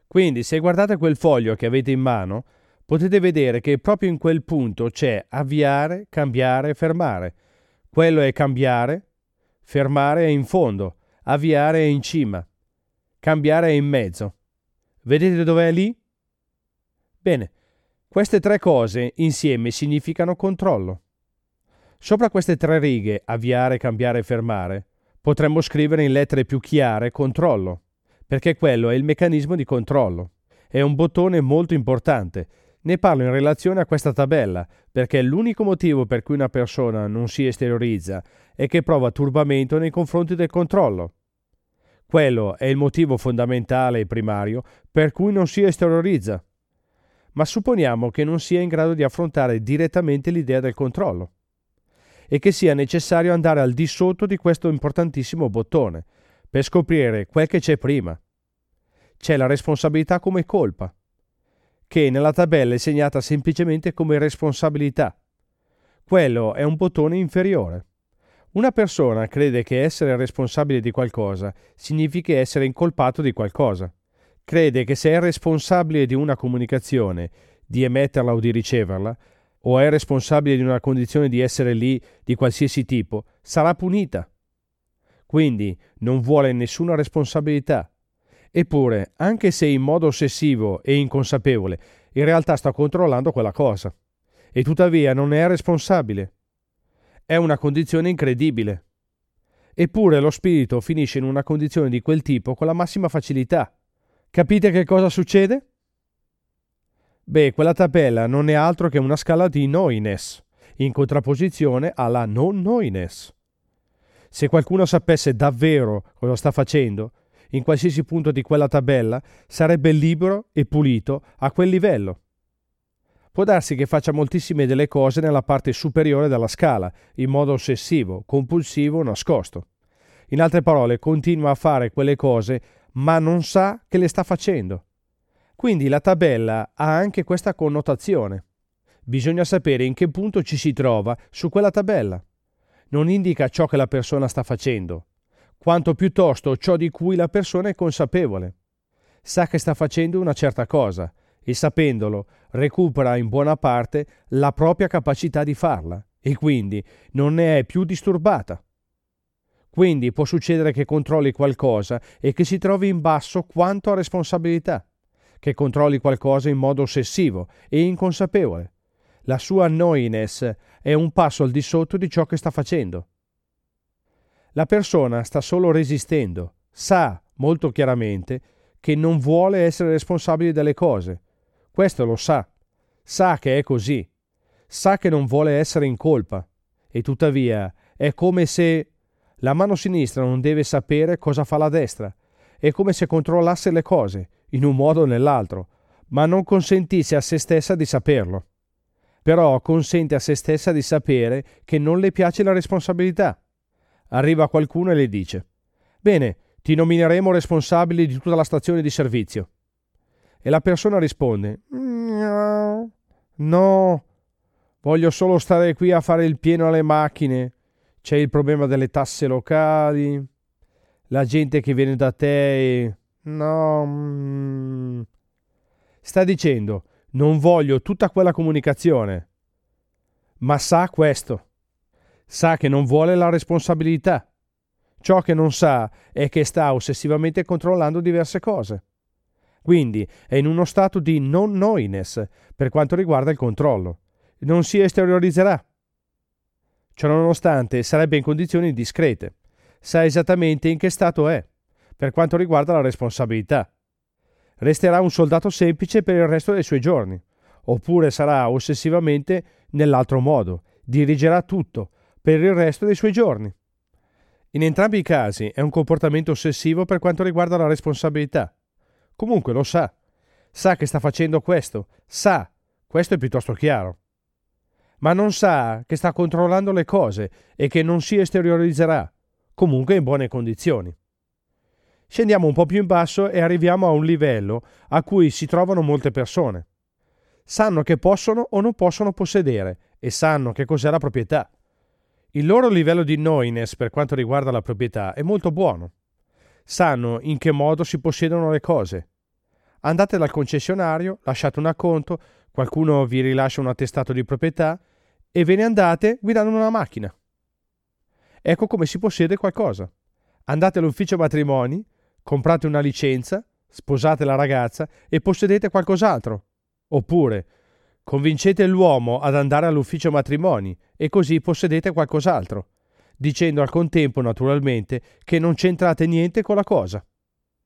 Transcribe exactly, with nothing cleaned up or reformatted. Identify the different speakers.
Speaker 1: Quindi, se guardate quel foglio che avete in mano, potete vedere che proprio in quel punto c'è avviare, cambiare, fermare. Quello è cambiare, fermare è in fondo, avviare è in cima, cambiare è in mezzo. Vedete dov'è lì? Bene, queste tre cose insieme significano controllo. Sopra queste tre righe, avviare, cambiare, fermare, potremmo scrivere in lettere più chiare controllo, perché quello è il meccanismo di controllo. È un bottone molto importante. Ne parlo in relazione a questa tabella, perché l'unico motivo per cui una persona non si esteriorizza è che prova turbamento nei confronti del controllo. Quello è il motivo fondamentale e primario per cui non si esteriorizza. Ma supponiamo che non sia in grado di affrontare direttamente l'idea del controllo e che sia necessario andare al di sotto di questo importantissimo bottone per scoprire quel che c'è prima. C'è la responsabilità come colpa, che nella tabella è segnata semplicemente come responsabilità. Quello è un bottone inferiore. Una persona crede che essere responsabile di qualcosa significhi essere incolpato di qualcosa. Crede che se è responsabile di una comunicazione, di emetterla o di riceverla, o è responsabile di una condizione di essere lì di qualsiasi tipo, sarà punita. Quindi non vuole nessuna responsabilità. Eppure, anche se in modo ossessivo e inconsapevole, in realtà sta controllando quella cosa. E tuttavia non è responsabile. È una condizione incredibile. Eppure lo spirito finisce in una condizione di quel tipo con la massima facilità. Capite che cosa succede? Beh, quella tabella non è altro che una scala di knowiness, in contrapposizione alla non knowiness. Se qualcuno sapesse davvero cosa sta facendo, in qualsiasi punto di quella tabella, sarebbe libero e pulito a quel livello. Può darsi che faccia moltissime delle cose nella parte superiore della scala, in modo ossessivo, compulsivo, nascosto. In altre parole, continua a fare quelle cose, ma non sa che le sta facendo. Quindi la tabella ha anche questa connotazione. Bisogna sapere in che punto ci si trova su quella tabella. Non indica ciò che la persona sta facendo, quanto piuttosto ciò di cui la persona è consapevole. Sa che sta facendo una certa cosa e sapendolo recupera in buona parte la propria capacità di farla e quindi non ne è più disturbata. Quindi può succedere che controlli qualcosa e che si trovi in basso quanto a responsabilità, che controlli qualcosa in modo ossessivo e inconsapevole. La sua knowiness è un passo al di sotto di ciò che sta facendo. La persona sta solo resistendo, sa molto chiaramente che non vuole essere responsabile delle cose. Questo lo sa, sa che è così, sa che non vuole essere in colpa e tuttavia è come se la mano sinistra non deve sapere cosa fa la destra. È come se controllasse le cose, in un modo o nell'altro, ma non consentisse a se stessa di saperlo. Però consente a se stessa di sapere che non le piace la responsabilità. Arriva qualcuno e le dice: «Bene, ti nomineremo responsabile di tutta la stazione di servizio». E la persona risponde: «No, no, voglio solo stare qui a fare il pieno alle macchine. C'è il problema delle tasse locali, la gente che viene da te e... no...» mm. Sta dicendo: «Non voglio tutta quella comunicazione», ma sa questo. Sa che non vuole la responsabilità. Ciò che non sa è che sta ossessivamente controllando diverse cose. Quindi è in uno stato di non knowiness per quanto riguarda il controllo. Non si esteriorizzerà. Ciononostante sarebbe in condizioni discrete. Sa esattamente in che stato è per quanto riguarda la responsabilità. Resterà un soldato semplice per il resto dei suoi giorni, oppure sarà ossessivamente nell'altro modo, dirigerà tutto per il resto dei suoi giorni. In entrambi i casi è un comportamento ossessivo per quanto riguarda la responsabilità. Comunque lo sa, sa che sta facendo questo, sa, questo è piuttosto chiaro. Ma non sa che sta controllando le cose e che non si esteriorizzerà, comunque in buone condizioni. Scendiamo un po' più in basso e arriviamo a un livello a cui si trovano molte persone. Sanno che possono o non possono possedere e sanno che cos'è la proprietà. Il loro livello di knowiness per quanto riguarda la proprietà è molto buono. Sanno in che modo si possiedono le cose. Andate dal concessionario, lasciate un acconto, qualcuno vi rilascia un attestato di proprietà e ve ne andate guidando una macchina. Ecco come si possiede qualcosa. Andate all'ufficio matrimoni, comprate una licenza, sposate la ragazza e possedete qualcos'altro. Oppure convincete l'uomo ad andare all'ufficio matrimoni e così possedete qualcos'altro, dicendo al contempo naturalmente che non c'entrate niente con la cosa.